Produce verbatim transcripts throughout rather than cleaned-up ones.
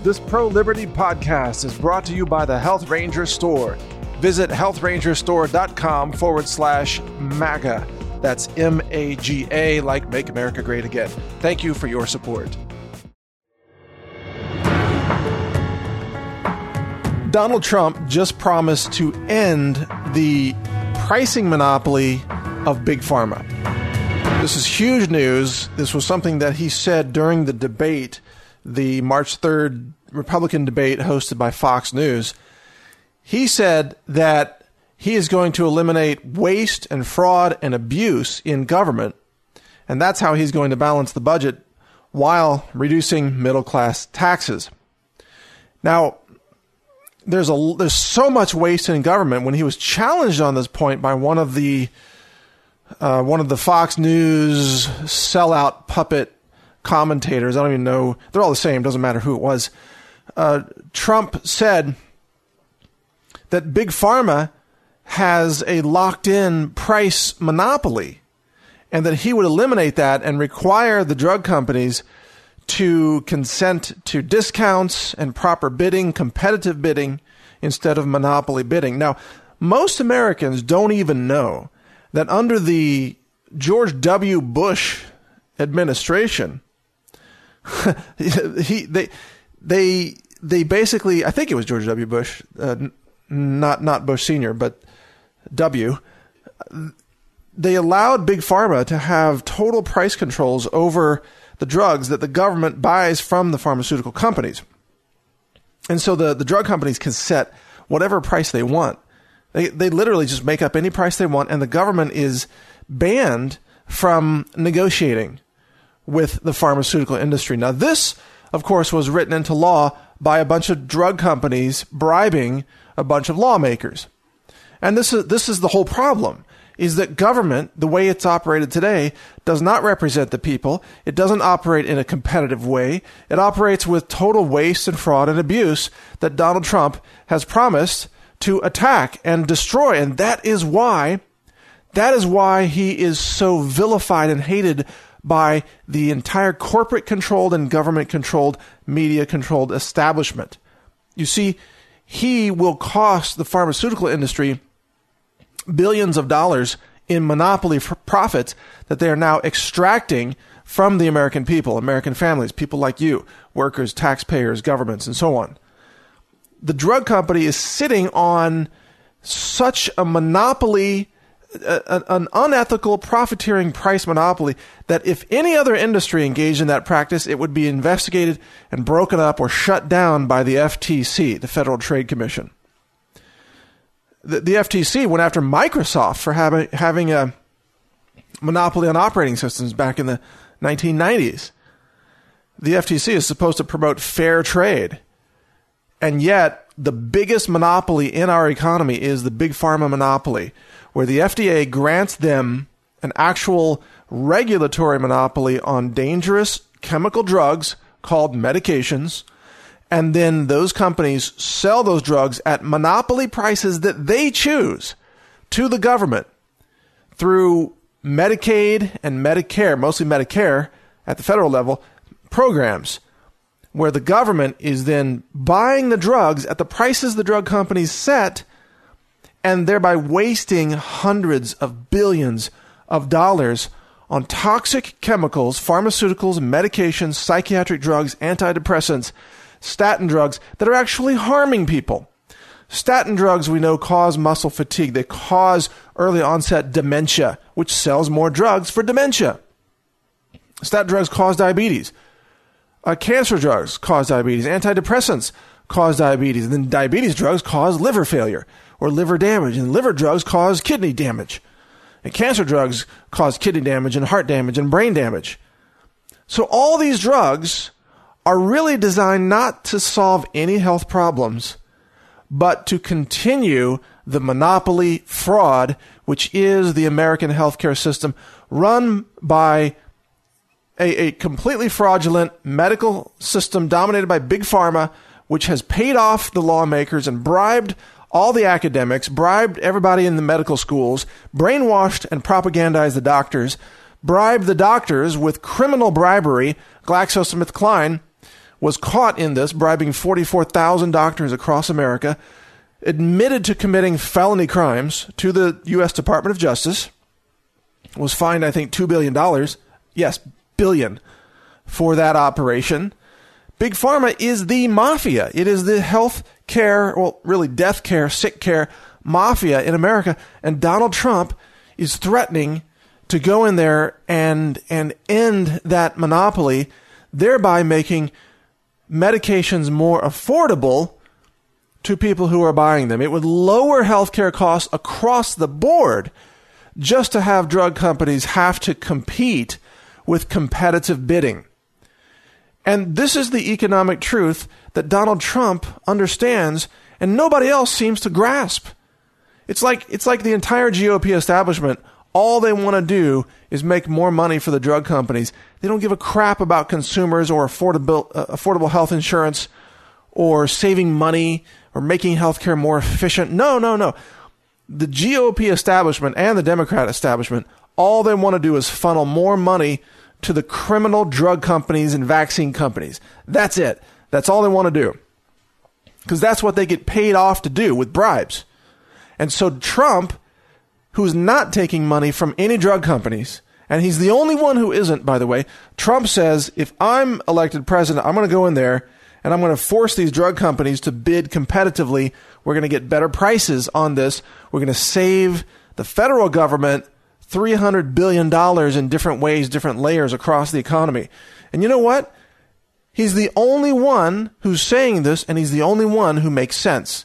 This Pro-Liberty podcast is brought to you by the Health Ranger Store. Visit healthrangerstore.com forward slash MAGA. That's M A G A, like Make America Great Again. Thank you for your support. Donald Trump just promised to end the pricing monopoly of Big Pharma. This is huge news. This was something that he said during the debate, the March third Republican debate hosted by Fox News. He said that he is going to eliminate waste and fraud and abuse in government, and that's how he's going to balance the budget while reducing middle-class taxes. Now, there's a there's so much waste in government. When he was challenged on this point by one of the uh, one of the Fox News sellout puppet commentators, I don't even know, they're all the same, doesn't matter who it was. Uh, Trump said that Big Pharma has a locked-in price monopoly, and that he would eliminate that and require the drug companies to consent to discounts and proper bidding, competitive bidding, instead of monopoly bidding. Now, most Americans don't even know that under the George W. Bush administration, he they they they basically, I think it was George W. Bush, uh, not not Bush Senior, but W. They allowed Big Pharma to have total price controls over the drugs that the government buys from the pharmaceutical companies. And so the, the drug companies can set whatever price they want. They they literally just make up any price they want, and the government is banned from negotiating with the pharmaceutical industry. Now, this, of course, was written into law by a bunch of drug companies bribing a bunch of lawmakers. And this is this is the whole problem, is that government, the way it's operated today, does not represent the people. It doesn't operate in a competitive way. It operates with total waste and fraud and abuse that Donald Trump has promised to attack and destroy. And that is why, that is why he is so vilified and hated by the entire corporate-controlled and government-controlled, media-controlled establishment. You see, he will cost the pharmaceutical industry billions of dollars in monopoly profits that they are now extracting from the American people, American families, people like you, workers, taxpayers, governments, and so on. The drug company is sitting on such a monopoly, a, an unethical profiteering price monopoly, that if any other industry engaged in that practice, it would be investigated and broken up or shut down by the F T C, the Federal Trade Commission. The, the F T C went after Microsoft for having, having a monopoly on operating systems back in the nineteen nineties. The F T C is supposed to promote fair trade, and yet the biggest monopoly in our economy is the Big Pharma monopoly, where the F D A grants them an actual regulatory monopoly on dangerous chemical drugs called medications, and then those companies sell those drugs at monopoly prices that they choose to the government through Medicaid and Medicare, mostly Medicare at the federal level, programs, where the government is then buying the drugs at the prices the drug companies set, and thereby wasting hundreds of billions of dollars on toxic chemicals, pharmaceuticals, medications, psychiatric drugs, antidepressants, statin drugs that are actually harming people. Statin drugs, we know, cause muscle fatigue. They cause early onset dementia, which sells more drugs for dementia. Statin drugs cause diabetes. Uh, cancer drugs cause diabetes. Antidepressants cause diabetes. And then diabetes drugs cause liver failure or liver damage. And liver drugs cause kidney damage. And cancer drugs cause kidney damage and heart damage and brain damage. So all these drugs are really designed not to solve any health problems, but to continue the monopoly fraud, which is the American healthcare system, run by a, a completely fraudulent medical system dominated by Big Pharma, which has paid off the lawmakers and bribed all the academics, bribed everybody in the medical schools, brainwashed and propagandized the doctors, bribed the doctors with criminal bribery, GlaxoSmithKline, was caught in this, bribing forty-four thousand doctors across America, admitted to committing felony crimes to the U S Department of Justice, was fined, I think, two billion dollars. Yes, billion for that operation. Big Pharma is the mafia. It is the health care, well, really death care, sick care mafia in America. And Donald Trump is threatening to go in there and and end that monopoly, thereby making medications more affordable to people who are buying them. It would lower healthcare costs across the board just to have drug companies have to compete with competitive bidding. And this is the economic truth that Donald Trump understands and nobody else seems to grasp. It's like it's like the entire G O P establishment, all they want to do is make more money for the drug companies. They don't give a crap about consumers or affordable uh, affordable health insurance or saving money or making healthcare more efficient. No, no, no. The G O P establishment and the Democrat establishment, all they want to do is funnel more money to the criminal drug companies and vaccine companies. That's it. That's all they want to do. Because that's what they get paid off to do with bribes. And so Trump, who's not taking money from any drug companies, and he's the only one who isn't, by the way, Trump says, if I'm elected president, I'm going to go in there and I'm going to force these drug companies to bid competitively. We're going to get better prices on this. We're going to save the federal government three hundred billion dollars in different ways, different layers across the economy. And you know what? He's the only one who's saying this, and he's the only one who makes sense.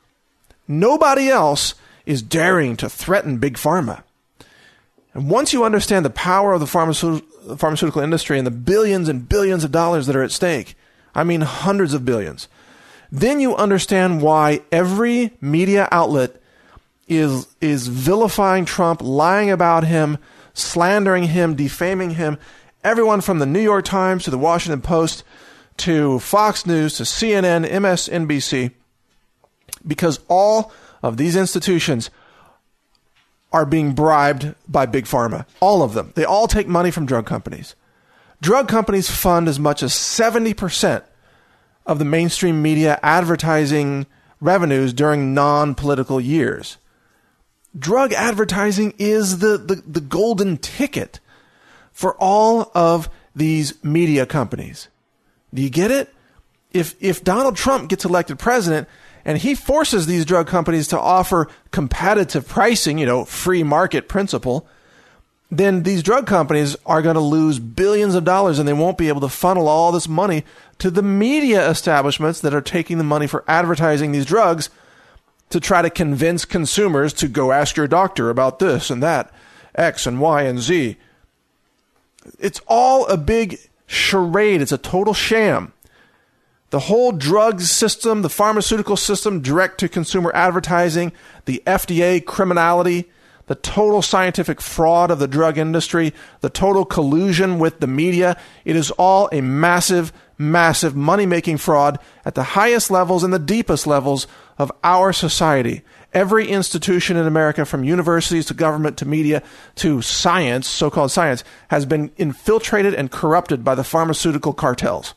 Nobody else is daring to threaten Big Pharma. And once you understand the power of the pharmaceutical, pharmaceutical industry and the billions and billions of dollars that are at stake, I mean hundreds of billions, then you understand why every media outlet is is vilifying Trump, lying about him, slandering him, defaming him. Everyone from the New York Times to the Washington Post to Fox News to C N N, M S N B C, because all of these institutions are being bribed by Big Pharma. All of them. They all take money from drug companies. Drug companies fund as much as seventy percent of the mainstream media advertising revenues during non-political years. Drug advertising is the, the, the golden ticket for all of these media companies. Do you get it? If if Donald Trump gets elected president and he forces these drug companies to offer competitive pricing, you know, free market principle, then these drug companies are going to lose billions of dollars and they won't be able to funnel all this money to the media establishments that are taking the money for advertising these drugs to try to convince consumers to go ask your doctor about this and that, X and Y and Z. It's all a big charade. It's a total sham. The whole drug system, the pharmaceutical system, direct-to-consumer advertising, the F D A criminality, the total scientific fraud of the drug industry, the total collusion with the media, it is all a massive, massive money-making fraud at the highest levels and the deepest levels of our society. Every institution in America, from universities to government to media to science, so-called science, has been infiltrated and corrupted by the pharmaceutical cartels.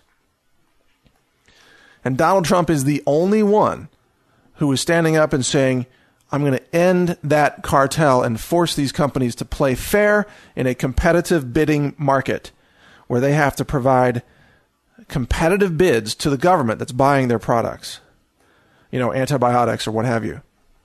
And Donald Trump is the only one who is standing up and saying, I'm going to end that cartel and force these companies to play fair in a competitive bidding market where they have to provide competitive bids to the government that's buying their products. You know, antibiotics or what have you.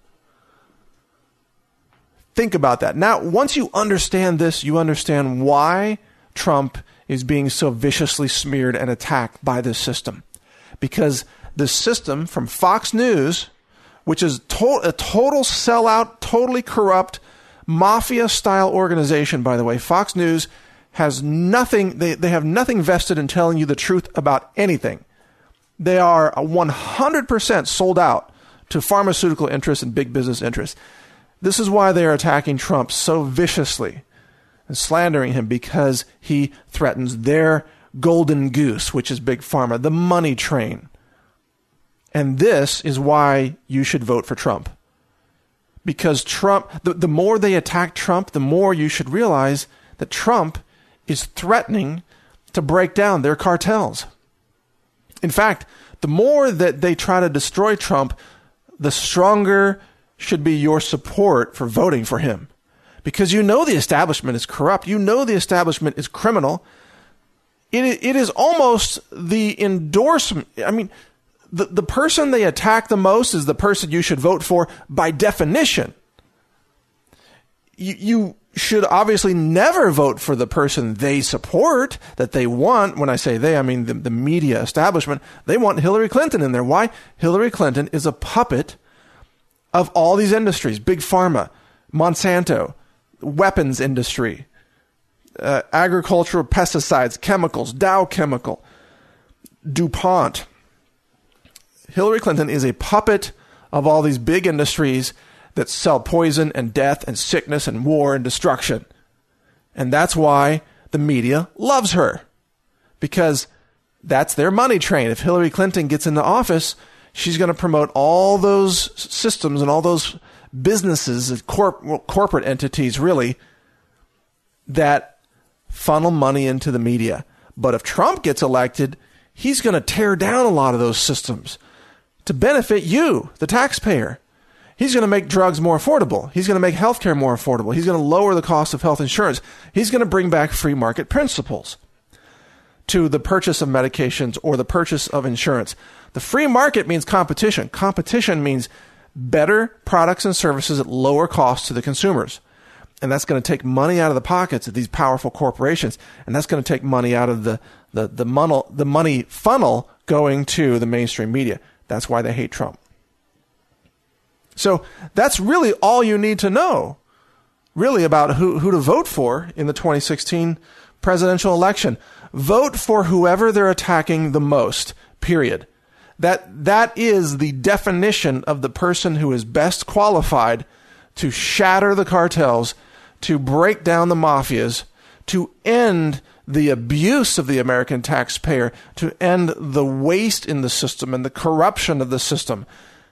Think about that. Now, once you understand this, you understand why Trump is being so viciously smeared and attacked by this system. Because the system from Fox News, which is to- a total sellout, totally corrupt, mafia-style organization, by the way. Fox News has nothing, they, they have nothing vested in telling you the truth about anything. They are one hundred percent sold out to pharmaceutical interests and big business interests. This is why they are attacking Trump so viciously and slandering him, because he threatens their golden goose, which is Big Pharma, the money train. And this is why you should vote for Trump. Because Trump, the, the more they attack Trump, the more you should realize that Trump is threatening to break down their cartels. In fact, the more that they try to destroy Trump, the stronger should be your support for voting for him. Because you know the establishment is corrupt. You know the establishment is criminal. It, it is almost the endorsement. I mean, the, the person they attack the most is the person you should vote for by definition. You, you should obviously never vote for the person they support, that they want. When I say they, I mean the, the media establishment. They want Hillary Clinton in there. Why? Hillary Clinton is a puppet of all these industries. Big Pharma, Monsanto, weapons industry, uh, agricultural pesticides, chemicals, Dow Chemical, DuPont. Hillary Clinton is a puppet of all these big industries that sell poison and death and sickness and war and destruction. And that's why the media loves her. Because that's their money train. If Hillary Clinton gets into office, she's going to promote all those systems and all those businesses, corp- well, corporate entities really, that funnel money into the media. But if Trump gets elected, he's going to tear down a lot of those systems to benefit you, the taxpayer. He's going to make drugs more affordable. He's going to make healthcare more affordable. He's going to lower the cost of health insurance. He's going to bring back free market principles to the purchase of medications or the purchase of insurance. The free market means competition. Competition means better products and services at lower cost to the consumers. And that's going to take money out of the pockets of these powerful corporations. And that's going to take money out of the, the, the, money, the money funnel going to the mainstream media. That's why they hate Trump. So that's really all you need to know, really, about who, who to vote for in the twenty sixteen presidential election. Vote for whoever they're attacking the most, period. That that is the definition of the person who is best qualified to shatter the cartels, to break down the mafias, to end the abuse of the American taxpayer, to end the waste in the system and the corruption of the system.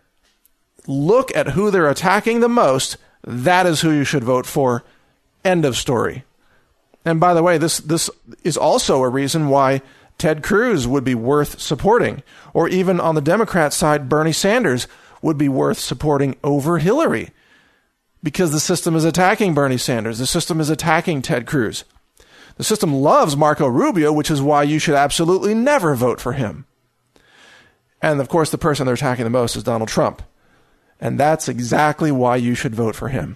Look at who they're attacking the most. That is who you should vote for. End of story. And by the way, this this is also a reason why Ted Cruz would be worth supporting, or even on the Democrat side, Bernie Sanders would be worth supporting over Hillary, because the system is attacking Bernie Sanders. The system is attacking Ted Cruz. The system loves Marco Rubio, which is why you should absolutely never vote for him. And of course, the person they're attacking the most is Donald Trump. And that's exactly why you should vote for him.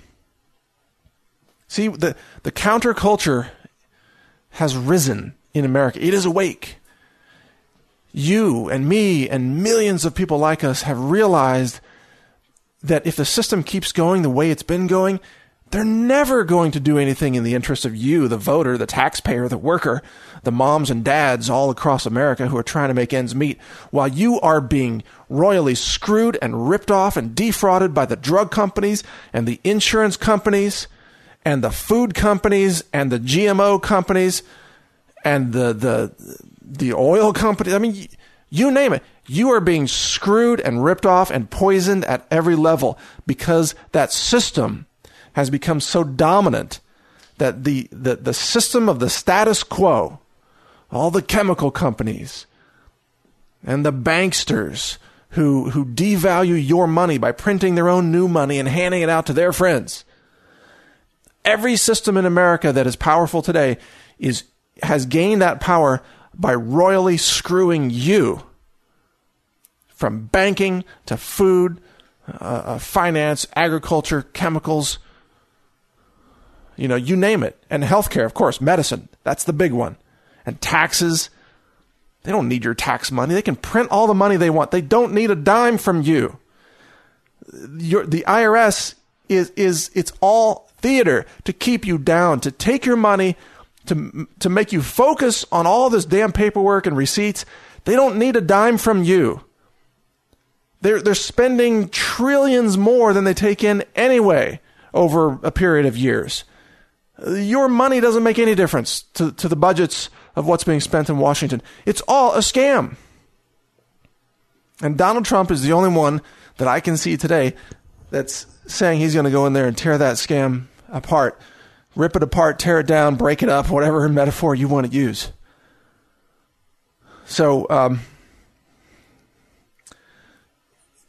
See, the, the counterculture has risen in America. It is awake. You and me and millions of people like us have realized that if the system keeps going the way it's been going, they're never going to do anything in the interest of you, the voter, the taxpayer, the worker, the moms and dads all across America who are trying to make ends meet, while you are being royally screwed and ripped off and defrauded by the drug companies and the insurance companies and the food companies and the G M O companies and the the the oil companies. I mean, you name it. You are being screwed and ripped off and poisoned at every level because that system has become so dominant that the, the, the system of the status quo, all the chemical companies and the banksters who, who devalue your money by printing their own new money and handing it out to their friends. Every system in America that is powerful today is has gained that power by royally screwing you, from banking to food, uh, finance, agriculture, chemicals, you know, you name it. And healthcare, of course, medicine, that's the big one. And taxes, they don't need your tax money. They can print all the money they want. They don't need a dime from you. Your, the I R S is, is, it's all theater to keep you down, to take your money, to, to make you focus on all this damn paperwork and receipts. They don't need a dime from you. They're, they're spending trillions more than they take in anyway over a period of years. Your money doesn't make any difference to, to the budgets of what's being spent in Washington. It's all a scam. And Donald Trump is the only one that I can see today that's saying he's going to go in there and tear that scam apart, rip it apart, tear it down, break it up, whatever metaphor you want to use. So, um,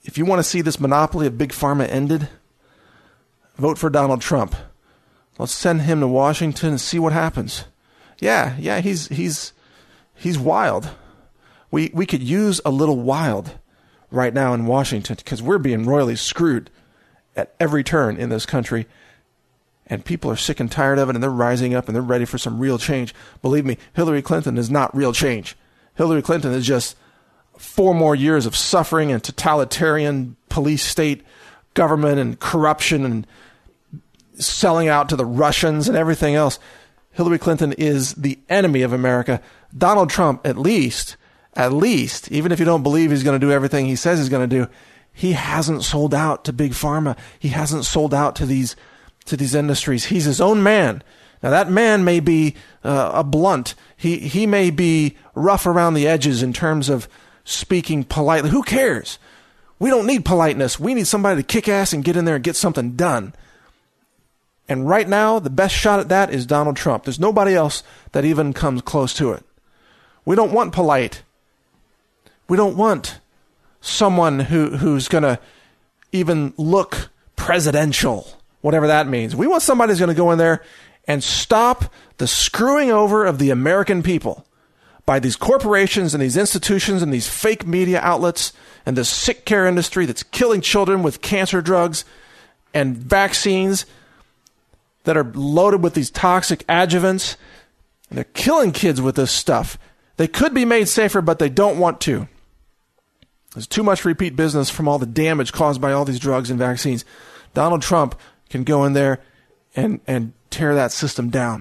if you want to see this monopoly of Big Pharma ended, vote for Donald Trump. Let's send him to Washington and see what happens. Yeah, yeah, he's he's he's wild. We we could use a little wild right now in Washington because we're being royally screwed at every turn in this country. And people are sick and tired of it, and they're rising up, and they're ready for some real change. Believe me, Hillary Clinton is not real change. Hillary Clinton is just four more years of suffering and totalitarian police state government and corruption and selling out to the Russians and everything else. Hillary Clinton is the enemy of America. Donald Trump, at least, at least, even if you don't believe he's going to do everything he says he's going to do, he hasn't sold out to Big Pharma. He hasn't sold out to these to these industries. He's his own man. Now, that man may be uh, a blunt. He he may be rough around the edges in terms of speaking politely. Who cares? We don't need politeness. We need somebody to kick ass and get in there and get something done. And right now, the best shot at that is Donald Trump. There's nobody else that even comes close to it. We don't want polite. We don't want someone who who's going to even look presidential, whatever that means. We want somebody who's going to go in there and stop the screwing over of the American people by these corporations and these institutions and these fake media outlets and this sick care industry that's killing children with cancer drugs and vaccines that are loaded with these toxic adjuvants. And they're killing kids with this stuff. They could be made safer, but they don't want to. There's too much repeat business from all the damage caused by all these drugs and vaccines. Donald Trump can go in there and, and tear that system down.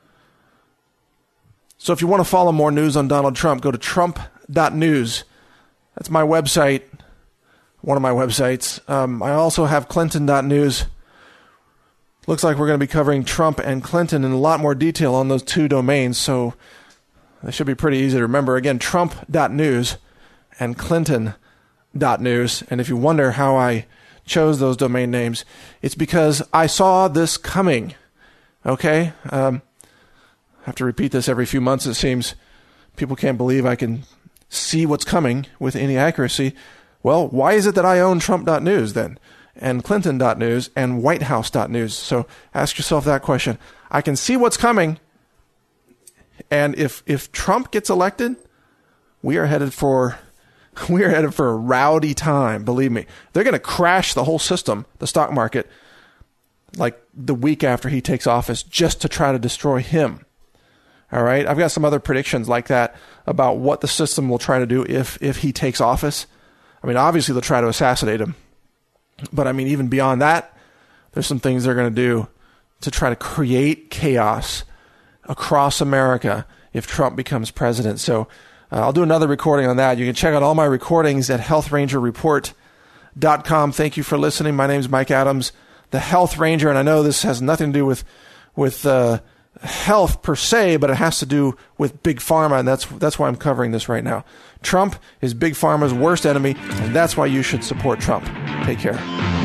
So if you want to follow more news on Donald Trump, go to trump dot news. That's my website, one of my websites. Um, I also have clinton dot news. Looks like we're going to be covering Trump and Clinton in a lot more detail on those two domains, so they should be pretty easy to remember. Again, trump dot news and clinton dot news. And if you wonder how I chose those domain names, it's because I saw this coming. Okay? Um, I have to repeat this every few months, it seems. People can't believe I can see what's coming with any accuracy. Well, why is it that I own trump dot news then? And clinton dot news and white house dot news? So ask yourself that question. I can see what's coming. And if if Trump gets elected, we are headed for we are headed for a rowdy time, believe me. They're going to crash the whole system, the stock market, like the week after he takes office, just to try to destroy him. All right? I've got some other predictions like that about what the system will try to do if if he takes office. I mean, obviously they'll try to assassinate him. But I mean, even beyond that, there's some things they're going to do to try to create chaos across America if Trump becomes president. So uh, I'll do another recording on that. You can check out all my recordings at health ranger report dot com. Thank you for listening. My name is Mike Adams, the Health Ranger, and I know this has nothing to do with with uh, health per se, but it has to do with Big Pharma, and that's that's why I'm covering this right now. Trump is Big Pharma's worst enemy, and that's why you should support Trump. Take care.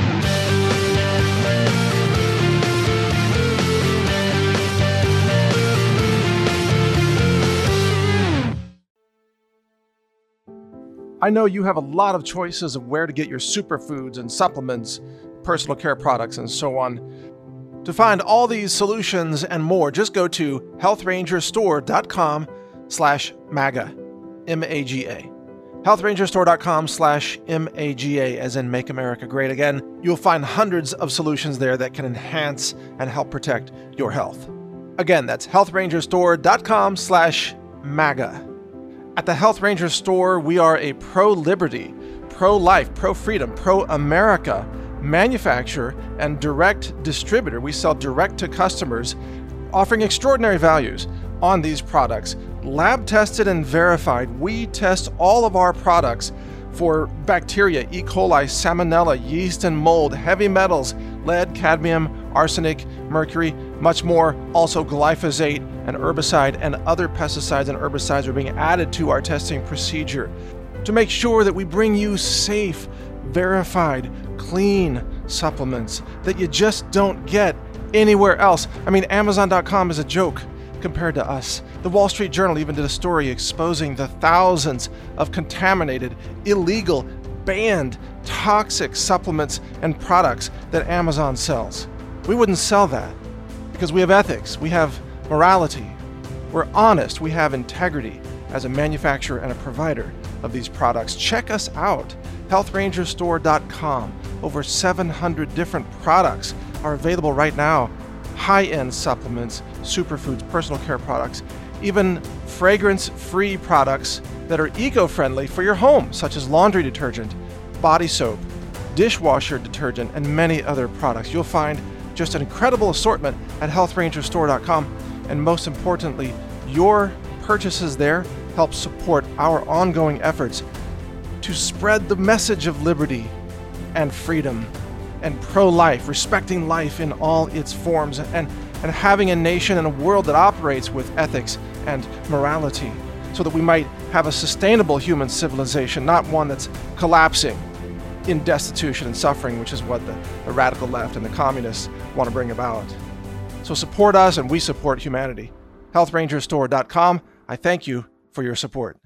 I know you have a lot of choices of where to get your superfoods and supplements, personal care products, and so on. To find all these solutions and more, just go to health ranger store dot com slash MAGA, M A G A. health ranger store dot com slash M A G A, as in Make America Great Again. You'll find hundreds of solutions there that can enhance and help protect your health. Again, that's health ranger store dot com slash MAGA. At the Health Ranger Store, we are a pro-liberty, pro-life, pro-freedom, pro-America manufacturer and direct distributor. We sell direct to customers, offering extraordinary values on these products. Lab tested and verified. We test all of our products for bacteria, E. coli, salmonella, yeast and mold, heavy metals, lead, cadmium, arsenic, mercury, much more. Also glyphosate, an herbicide, and other pesticides and herbicides are being added to our testing procedure to make sure that we bring you safe, verified, clean supplements that you just don't get anywhere else. I mean, Amazon dot com is a joke compared to us. The Wall Street Journal even did a story exposing the thousands of contaminated, illegal, banned toxic supplements and products that Amazon sells. We wouldn't sell that because we have ethics, we have morality, we're honest, we have integrity as a manufacturer and a provider of these products. Check us out, health ranger store dot com. Over seven hundred different products are available right now. High-end supplements, superfoods, personal care products, even fragrance-free products that are eco-friendly for your home, such as laundry detergent, body soap, dishwasher detergent, and many other products. You'll find just an incredible assortment at health ranger store dot com, and most importantly, your purchases there help support our ongoing efforts to spread the message of liberty and freedom and pro-life, respecting life in all its forms, and, and having a nation and a world that operates with ethics and morality, so that we might have a sustainable human civilization, not one that's collapsing in destitution and suffering, which is what the, the radical left and the communists want to bring about. So support us, and we support humanity. health ranger store dot com. I thank you for your support.